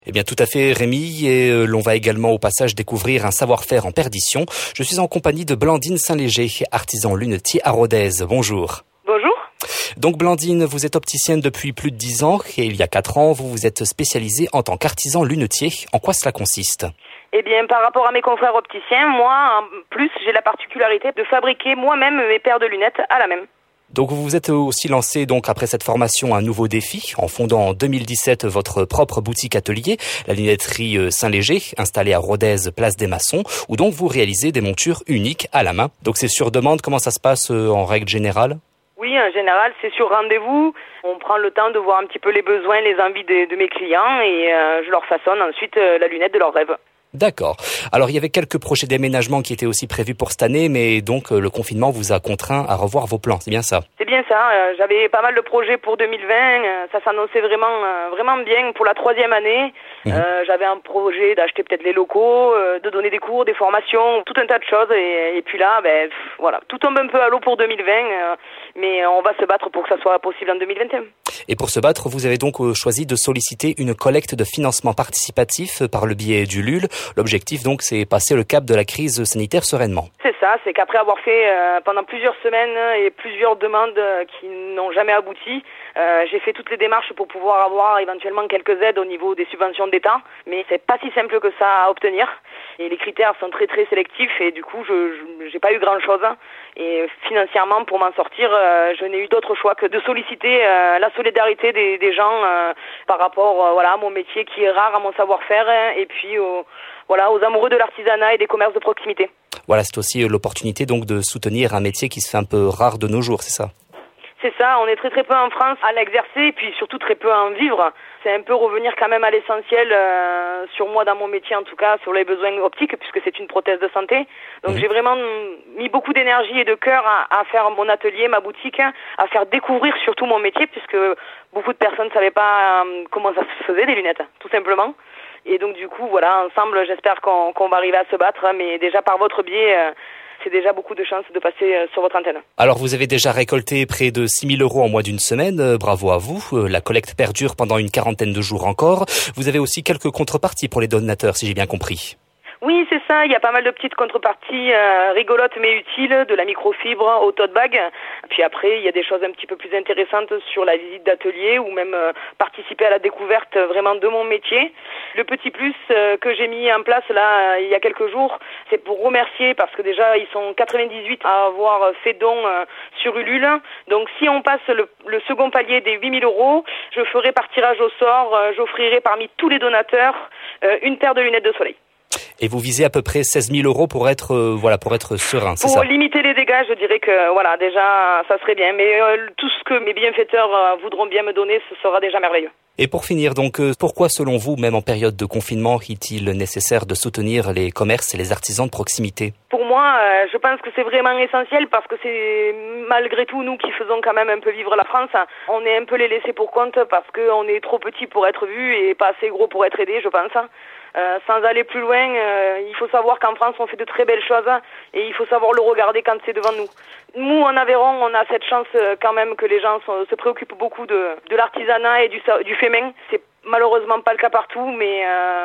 Eh bien tout à fait Rémi, et l'on va également au passage découvrir un savoir-faire en perdition. Je suis en compagnie de Blandine Saint-Léger, artisan lunetier à Rodez. Bonjour. Bonjour. Donc Blandine, vous êtes opticienne depuis plus de 10 ans et il y a 4 ans, vous vous êtes spécialisée en tant qu'artisan lunetier. En quoi cela consiste ? Eh bien, par rapport à mes confrères opticiens, moi, en plus, j'ai la particularité de fabriquer moi-même mes paires de lunettes à la même. Donc vous vous êtes aussi lancé donc après cette formation un nouveau défi en fondant en 2017 votre propre boutique atelier, la lunetterie Saint-Léger, installée à Rodez, place des Maçons, où donc vous réalisez des montures uniques à la main. Donc c'est sur demande, comment ça se passe en règle générale ? Oui, en général, c'est sur rendez-vous. On prend le temps de voir un petit peu les besoins, les envies de mes clients et je leur façonne ensuite la lunette de leur rêve. D'accord. Alors il y avait quelques projets d'aménagement qui étaient aussi prévus pour cette année, mais donc le confinement vous a contraint à revoir vos plans, c'est bien ça ? C'est bien ça. J'avais pas mal de projets pour 2020. Ça s'annonçait vraiment bien pour la 3e année. J'avais un projet d'acheter peut-être les locaux, de donner des cours, des formations, tout un tas de choses. Et puis là, voilà, tout tombe un peu à l'eau pour 2020, mais on va se battre pour que ça soit possible en 2021. Et pour se battre, vous avez donc choisi de solliciter une collecte de financement participatif par le biais du LUL. L'objectif donc, c'est passer le cap de la crise sanitaire sereinement. C'est ça, c'est qu'après avoir fait pendant plusieurs semaines et plusieurs demandes qui n'ont jamais abouti, j'ai fait toutes les démarches pour pouvoir avoir éventuellement quelques aides au niveau des subventions d'État, mais c'est pas si simple que ça à obtenir. Et les critères sont très très sélectifs et du coup, j'ai pas eu grand chose. Et financièrement, pour m'en sortir, je n'ai eu d'autre choix que de solliciter la solidarité des gens par rapport à mon métier qui est rare, à mon savoir-faire et puis aux amoureux de l'artisanat et des commerces de proximité. Voilà, c'est aussi l'opportunité donc de soutenir un métier qui se fait un peu rare de nos jours, c'est ça ? C'est ça, on est très très peu en France à l'exercer et puis surtout très peu à en vivre. C'est un peu revenir quand même à l'essentiel, sur moi dans mon métier en tout cas, sur les besoins optiques puisque c'est une prothèse de santé. Donc j'ai vraiment mis beaucoup d'énergie et de cœur à faire mon atelier, ma boutique, à faire découvrir surtout mon métier puisque beaucoup de personnes ne savaient pas comment ça se faisait des lunettes, tout simplement. Et donc du coup, voilà, ensemble j'espère qu'on va arriver à se battre, mais déjà par votre biais, c'est déjà beaucoup de chances de passer sur votre antenne. Alors vous avez déjà récolté près de 6 000 € en moins d'une semaine, bravo à vous. La collecte perdure pendant une 40aine de jours encore. Vous avez aussi quelques contreparties pour les donateurs, si j'ai bien compris. Oui, c'est ça. Il y a pas mal de petites contreparties rigolotes mais utiles, de la microfibre au tote bag. Puis après, il y a des choses un petit peu plus intéressantes sur la visite d'atelier ou même participer à la découverte vraiment de mon métier. Le petit plus que j'ai mis en place là il y a quelques jours, c'est pour remercier parce que déjà ils sont 98 à avoir fait don sur Ulule. Donc si on passe le second palier des 8 000 €, je ferai par tirage au sort, j'offrirai parmi tous les donateurs une paire de lunettes de soleil. Et vous visez à peu près 16 000 € pour être serein, c'est ça ? Pour limiter les dégâts, je dirais que déjà ça serait bien. Mais tout ce que mes bienfaiteurs voudront bien me donner, ce sera déjà merveilleux. Et pour finir, donc, pourquoi selon vous, même en période de confinement, est-il nécessaire de soutenir les commerces et les artisans de proximité ? Pour moi, je pense que c'est vraiment essentiel parce que c'est malgré tout nous qui faisons quand même un peu vivre la France. On est un peu les laissés pour compte parce qu'on est trop petits pour être vus et pas assez gros pour être aidés, je pense. Sans aller plus loin, il faut savoir qu'en France on fait de très belles choses et il faut savoir le regarder quand c'est devant nous. Nous en Aveyron, on a cette chance quand même que les gens se préoccupent beaucoup de l'artisanat et du fait main. C'est malheureusement pas le cas partout, mais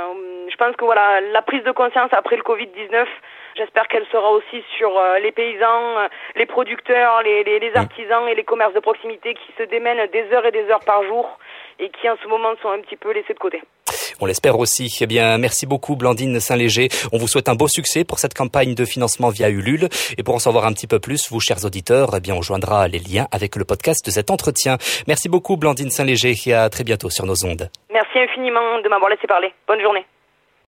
je pense que voilà, la prise de conscience après le Covid-19, j'espère qu'elle sera aussi sur les paysans, les producteurs, les artisans et les commerces de proximité qui se démènent des heures et des heures par jour et qui en ce moment sont un petit peu laissés de côté. On l'espère aussi. Eh bien, merci beaucoup Blandine Saint-Léger. On vous souhaite un beau succès pour cette campagne de financement via Ulule. Et pour en savoir un petit peu plus, vous, chers auditeurs, eh bien, on joindra les liens avec le podcast de cet entretien. Merci beaucoup Blandine Saint-Léger et à très bientôt sur nos ondes. Merci infiniment de m'avoir laissé parler. Bonne journée.